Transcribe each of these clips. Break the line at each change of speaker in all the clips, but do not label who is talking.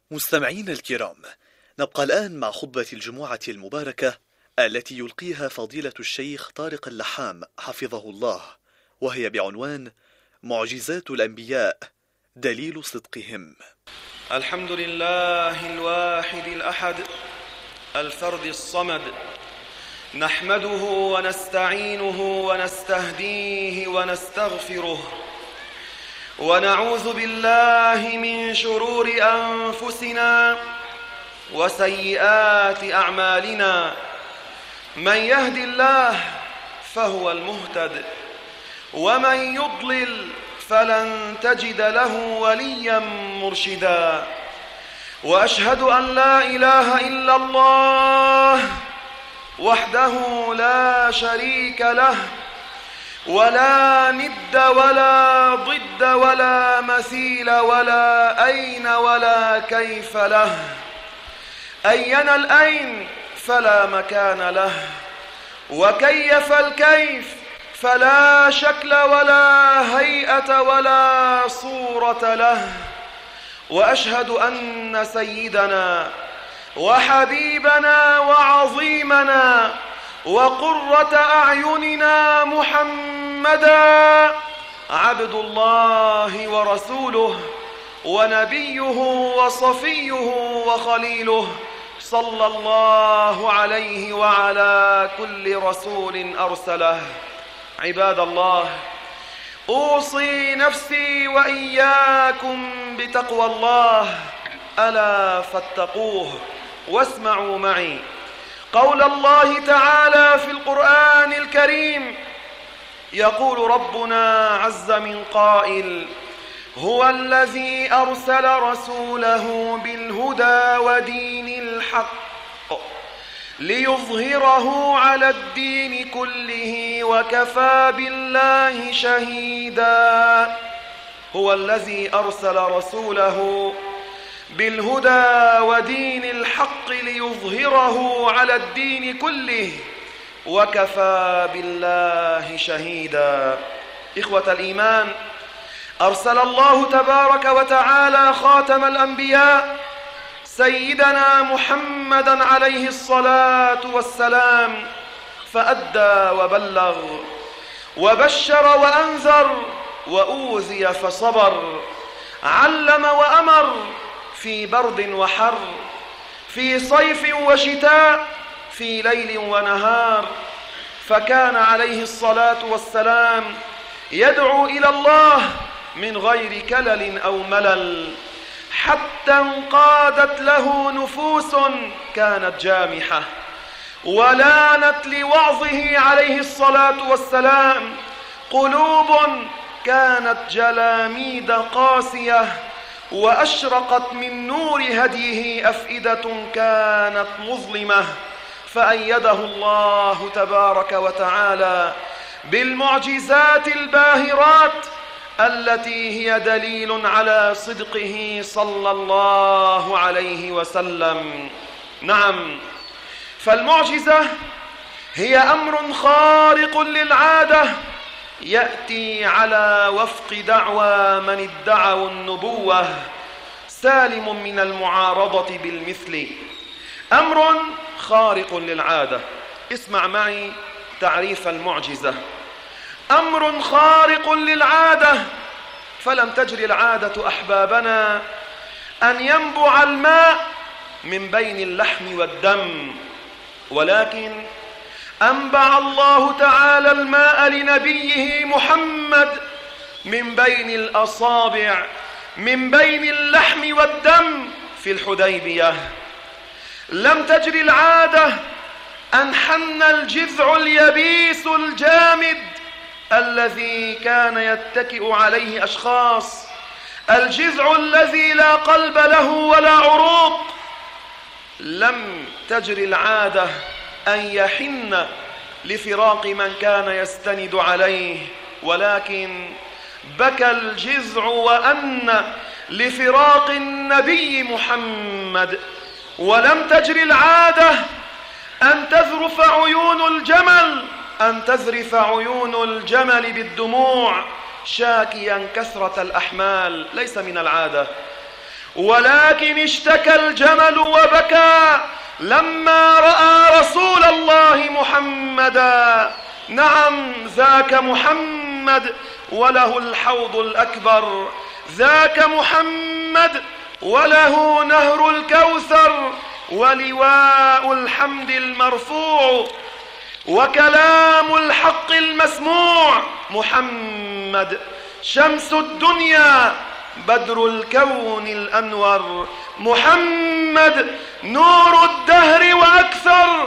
مستمعين الكرام، نبقى الآن مع خطبة الجمعة المباركة التي يلقيها فضيلة الشيخ طارق اللحام حفظه الله، وهي بعنوان معجزات الأنبياء دليل صدقهم.
الحمد لله الواحد الأحد الفرد الصمد، نحمده ونستعينه ونستهديه ونستغفره، ونعوذ بالله من شرور أنفسنا وسيئات أعمالنا. من يهد الله فهو المهتد، ومن يضلل فلن تجد له وليا مرشدا. وأشهد أن لا إله إلا الله وحده لا شريك له، ولا ند ولا ضد ولا مثيل ولا أين ولا كيف له. أين الأين فلا مكان له، وكيف الكيف فلا شكل ولا هيئة ولا صورة له. وأشهد أن سيدنا وحبيبنا وعظيمنا وقرة أعيننا محمدا عبد الله ورسوله ونبيه وصفيه وخليله، صلى الله عليه وعلى كل رسول أرسله. عباد الله، أوصي نفسي وإياكم بتقوى الله، ألا فاتقوه. واسمعوا معي قول الله تعالى في القرآن الكريم، يقول ربنا عز من قائل: هو الذي أرسل رسوله بالهدى ودين الحق ليظهره على الدين كله وكفى بالله شهيدا. هو الذي أرسل رسوله بالهدى ودين الحق ليظهره على الدين كله وكفى بالله شهيدا. إخوة الإيمان، أرسل الله تبارك وتعالى خاتم الأنبياء سيدنا محمدا عليه الصلاة والسلام، فأدى وبلغ وبشر وأنذر وأوذي فصبر، علم وأمر في برد وحر، في صيف وشتاء، في ليل ونهار. فكان عليه الصلاة والسلام يدعو إلى الله من غير كلل أو ملل، حتى انقادت له نفوس كانت جامحة، ولانت لوعظه عليه الصلاة والسلام قلوب كانت جلاميد قاسية، وأشرقت من نور هديه أفئدة كانت مظلمة. فأيده الله تبارك وتعالى بالمعجزات الباهرات التي هي دليل على صدقه صلى الله عليه وسلم. نعم، فالمعجزة هي أمر خارق للعادة يأتي على وفق دعوى من ادعوا النبوة، سالم من المعارضة بالمثل. أمر خارق للعادة. اسمع معي تعريف المعجزة: أمر خارق للعادة، فلم تجري العادة أحبابنا أن ينبع الماء من بين اللحم والدم، ولكن أنبع الله تعالى الماء لنبيه محمد من بين الأصابع، من بين اللحم والدم في الحديبية. لم تجري العادة أن حن الجذع اليبيس الجامد الذي كان يتكئ عليه أشخاص، الجذع الذي لا قلب له ولا عروق. لم تجري العادة أن يحن لفراق من كان يستند عليه، ولكن بكى الجذع وأن لفراق النبي محمد. ولم تجري العادة أن تذرف عيون الجمل بالدموع شاكيا كثرة الأحمال، ليس من العادة. ولكن اشتكى الجمل وبكى لما رأى رسول الله محمدا. نعم، ذاك محمد وله الحوض الأكبر، ذاك محمد وله نهر الكوثر ولواء الحمد المرفوع وكلام الحق المسموع. محمد شمس الدنيا بدر الكون الأنور، محمد نور الدهر وأكثر،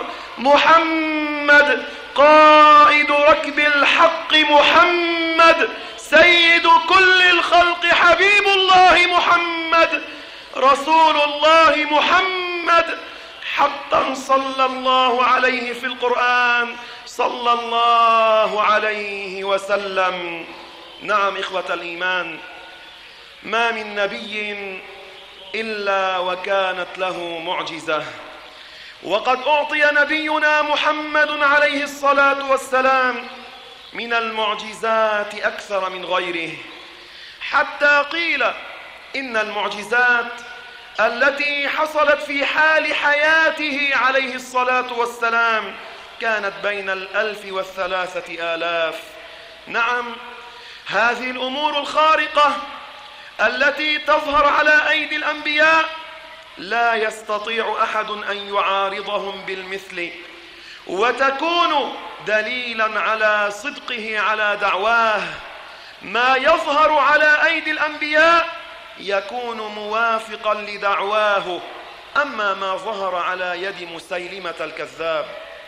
محمد قائد ركب الحق، محمد سيد كل الخلق، حبيب الله محمد، رسول الله محمد، حقا صلى الله عليه في القرآن صلى الله عليه وسلم. نعم إخوة الإيمان، ما من نبي إلا وكانت له معجزة، وقد أعطي نبينا محمد عليه الصلاة والسلام من المعجزات أكثر من غيره، حتى قيل إن المعجزات التي حصلت في حال حياته عليه الصلاة والسلام كانت بين 1000 و3000. نعم، هذه الأمور الخارقة التي تظهر على أيدي الأنبياء لا يستطيع أحد أن يعارضهم بالمثل، وتكون دليلا على صدقه على دعواه. ما يظهر على أيدي الأنبياء يكون موافقا لدعواه، أما ما ظهر على يد مسيلمة الكذاب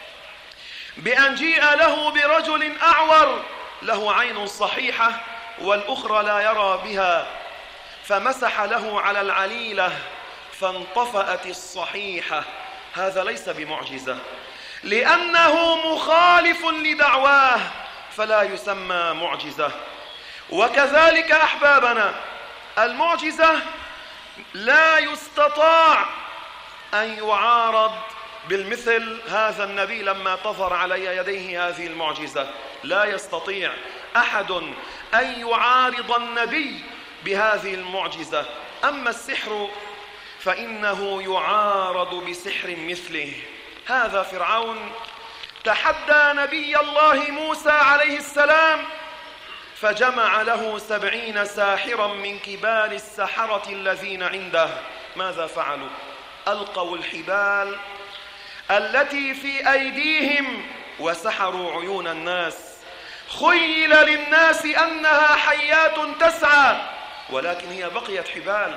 بأن جيء له برجل أعور له عين صحيحة والأخرى لا يرى بها، فمسح له على العليلة فانطفأت الصحيحة، هذا ليس بمعجزة لأنه مخالف لدعواه فلا يسمى معجزة. وكذلك أحبابنا، المعجزة لا يستطاع أن يعارض بالمثل. هذا النبي لما تظهر على يديه هذه المعجزة لا يستطيع أحد أن يعارض النبي بهذه المعجزة. أما السحر فإنه يعارض بسحر مثله. هذا فرعون تحدى نبي الله موسى عليه السلام فجمع له 70 ساحرا من كبار السحرة الذين عنده. ماذا فعلوا؟ ألقوا الحبال التي في أيديهم وسحروا عيون الناس. خيل للناس أنها حيات تسعى ولكن هي بقيت حبال.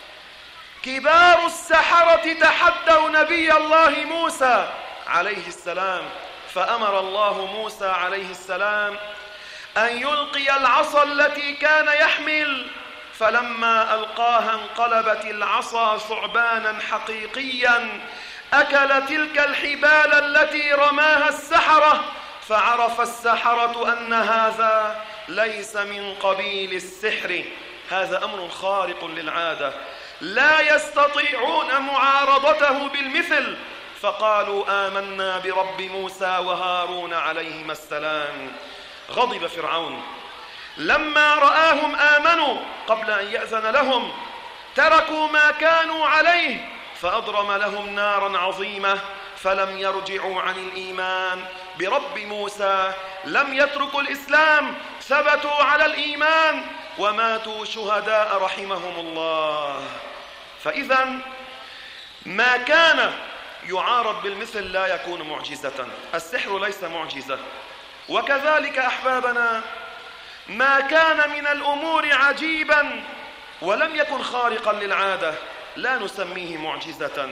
كبار السحرة تحدوا نبي الله موسى عليه السلام، فأمر الله موسى عليه السلام أن يلقي العصا التي كان يحمل، فلما ألقاها انقلبت العصا ثعبانا حقيقيا أكل تلك الحبال التي رماها السحرة، فعرف السحرة أن هذا ليس من قبيل السحر، هذا أمر خارق للعادة لا يستطيعون معارضته بالمثل، فقالوا آمنا برب موسى وهارون عليهما السلام. غضب فرعون لما رآهم آمنوا قبل أن يأذن لهم، تركوا ما كانوا عليه فأضرم لهم نارا عظيمة فلم يرجعوا عن الإيمان برب موسى، لم يتركوا الإسلام، ثبتوا على الإيمان وماتوا شهداء رحمهم الله. فإذا ما كان يعارض بالمثل لا يكون معجزة، السحر ليس معجزة. وكذلك أحبابنا ما كان من الأمور عجيبا ولم يكن خارقا للعادة لا نسميه معجزة.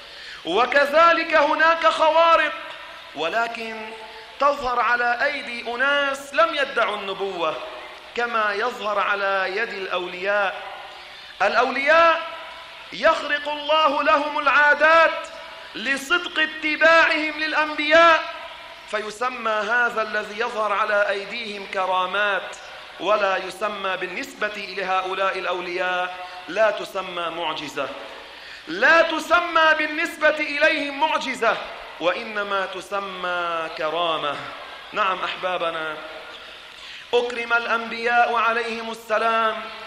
وكذلك هناك خوارق ولكن تظهر على أيدي أناس لم يدعوا النبوة، كما يظهر على يد الأولياء. الأولياء يخرق الله لهم العادات لصدق اتباعهم للأنبياء، فيسمى هذا الذي يظهر على أيديهم كرامات، ولا يسمى بالنسبة لهؤلاء الأولياء لا تسمى معجزة، لا تسمى بالنسبة إليهم معجزة، وإنما تسمى كرامة. نعم أحبابنا، أكرم الأنبياء عليهم السلام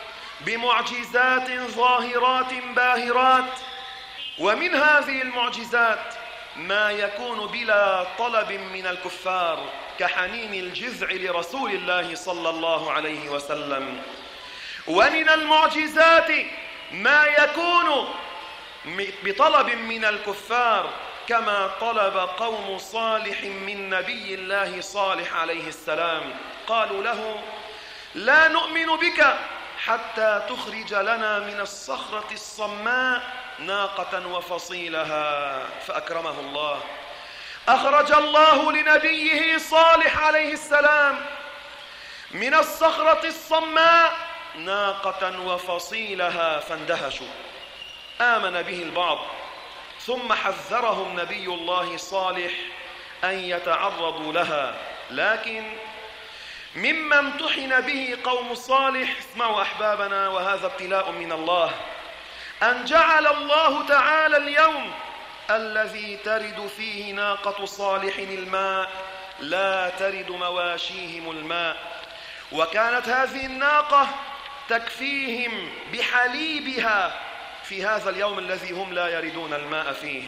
بمعجزات ظاهرات باهرات. ومن هذه المعجزات ما يكون بلا طلب من الكفار كحنين الجذع لرسول الله صلى الله عليه وسلم. ومن المعجزات ما يكون بطلب من الكفار كما طلب قوم صالح من نبي الله صالح عليه السلام. قالوا له: لا نؤمن بك حتى تخرج لنا من الصخرة الصماء ناقة وفصيلها. فأكرمه الله، أخرج الله لنبيه صالح عليه السلام من الصخرة الصماء ناقة وفصيلها، فاندهشوا. آمن به البعض، ثم حذرهم نبي الله صالح أن يتعرضوا لها. لكن مما امتحن به قوم صالح، اسمعوا أحبابنا وهذا ابتلاء من الله، أن جعل الله تعالى اليوم الذي ترد فيه ناقة صالح الماء لا ترد مواشيهم الماء، وكانت هذه الناقة تكفيهم بحليبها في هذا اليوم الذي هم لا يردون الماء فيه.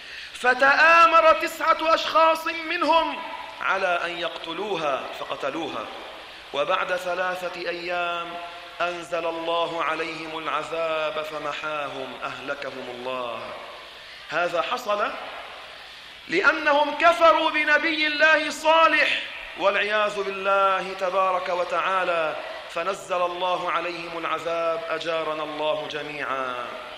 فتآمر 9 أشخاص منهم على أن يقتلوها فقتلوها، وبعد 3 أيام أنزل الله عليهم العذاب فمحاهم، أهلكهم الله. هذا حصل لأنهم كفروا بنبي الله صالح والعياذ بالله تبارك وتعالى، فنزل الله عليهم العذاب، أجارنا الله جميعا.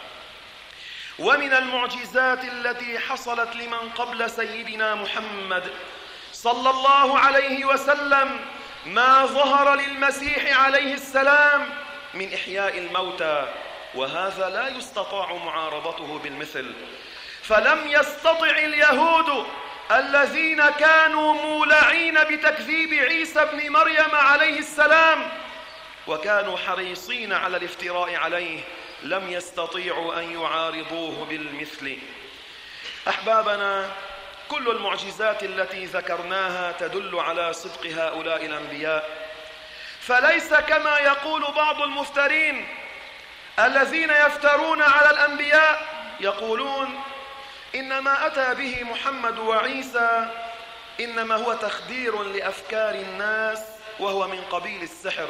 ومن المعجزات التي حصلت لمن قبل سيدنا محمد صلى الله عليه وسلم ما ظهر للمسيح عليه السلام من إحياء الموتى، وهذا لا يستطاع معارضته بالمثل. فلم يستطع اليهود الذين كانوا مولعين بتكذيب عيسى ابن مريم عليه السلام وكانوا حريصين على الافتراء عليه، لم يستطيعوا أن يعارضوه بالمثل. أحبابنا، كل المعجزات التي ذكرناها تدل على صدق هؤلاء الأنبياء، فليس كما يقول بعض المفترين الذين يفترون على الأنبياء يقولون إنما أتى به محمد وعيسى إنما هو تخدير لأفكار الناس وهو من قبيل السحر.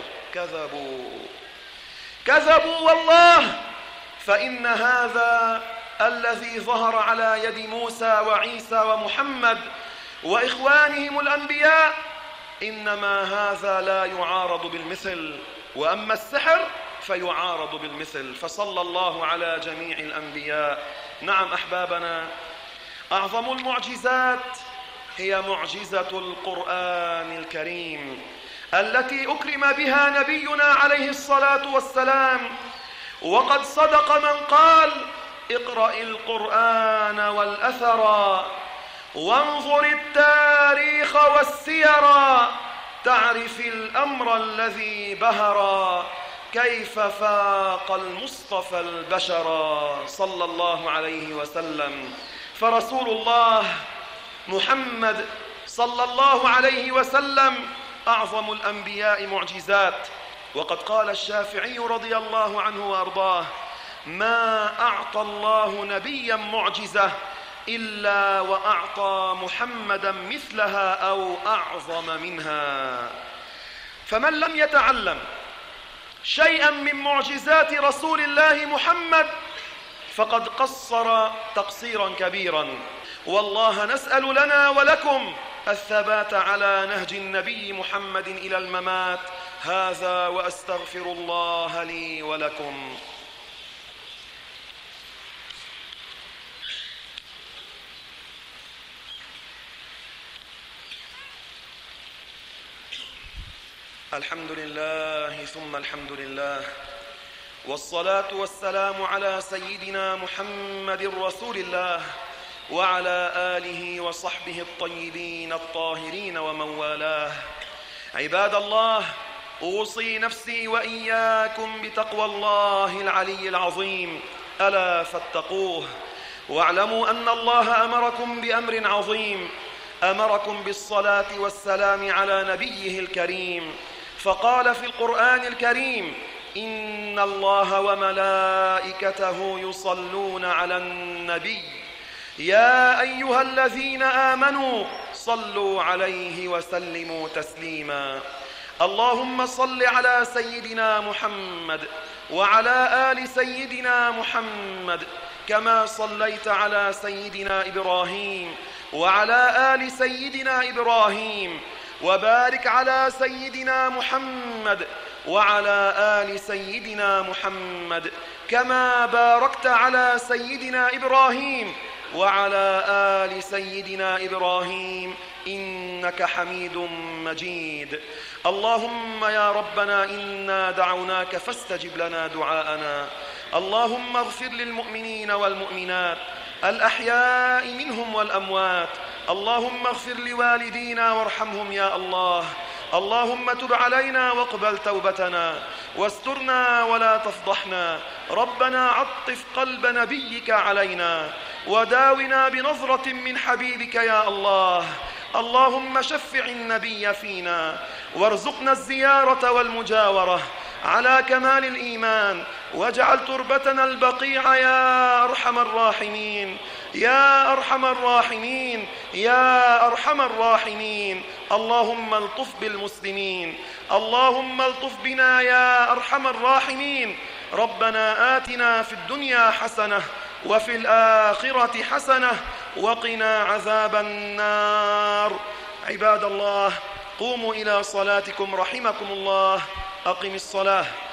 كذبوا والله، فإن هذا الذي ظهر على يد موسى وعيسى ومحمد وإخوانهم الأنبياء إنما هذا لا يعارض بالمثل، وأما السحر فيعارض بالمثل. فصلى الله على جميع الأنبياء. نعم أحبابنا، أعظم المعجزات هي معجزة القرآن الكريم التي أكرم بها نبينا عليه الصلاة والسلام، وقد صدق من قال: اقرأ القرآن والأثر وانظر التاريخ والسير تعرف الأمر الذي بهر كيف فاق المصطفى البشر صلى الله عليه وسلم. فرسول الله محمد صلى الله عليه وسلم أعظم الأنبياء معجزات، وقد قال الشافعي رضي الله عنه وأرضاه: ما أعطى الله نبيا معجزة إلا وأعطى محمدا مثلها أو أعظم منها. فمن لم يتعلم شيئا من معجزات رسول الله محمد فقد قصر تقصيرا كبيرا. والله نسأل لنا ولكم الثبات على نهج النبي محمد إلى الممات. هذا وأستغفر الله لي ولكم. الحمد لله ثم الحمد لله، والصلاة والسلام على سيدنا محمد رسول الله وعلى آله وصحبه الطيبين الطاهرين ومن والاه. عباد الله، أوصي نفسي وإياكم بتقوى الله العلي العظيم، ألا فاتقوه. واعلموا أن الله أمركم بأمر عظيم، أمركم بالصلاة والسلام على نبيه الكريم، فقال في القرآن الكريم: إن الله وملائكته يصلون على النبي يا أيها الذين آمنوا صلوا عليه وسلموا تسليما. اللهم صل على سيدنا محمد وعلى آل سيدنا محمد كما صليت على سيدنا إبراهيم وعلى آل سيدنا إبراهيم، وبارك على سيدنا محمد وعلى آل سيدنا محمد كما باركت على سيدنا إبراهيم وعلى آل سيدنا إبراهيم إنك حميد مجيد. اللهم يا ربنا إنا دعوناك فاستجب لنا دعاءنا. اللهم اغفر للمؤمنين والمؤمنات الأحياء منهم والأموات. اللهم اغفر لوالدينا وارحمهم يا الله. اللهم تب علينا واقبل توبتنا واسترنا ولا تفضحنا. ربنا عطف قلب نبيك علينا وداونا بنظرة من حبيبك يا الله. اللهم شفع النبي فينا وارزقنا الزيارة والمجاورة على كمال الإيمان، واجعل تربتنا البقيع يا أرحم الراحمين يا أرحم الراحمين يا أرحم الراحمين. اللهم الطف بالمسلمين، اللهم الطف بنا يا أرحم الراحمين. ربنا آتنا في الدنيا حسنة وفي الآخرة حسنة وقنا عذاب النار. عباد الله قوموا إلى صلاتكم رحمكم الله. أقم الصلاة.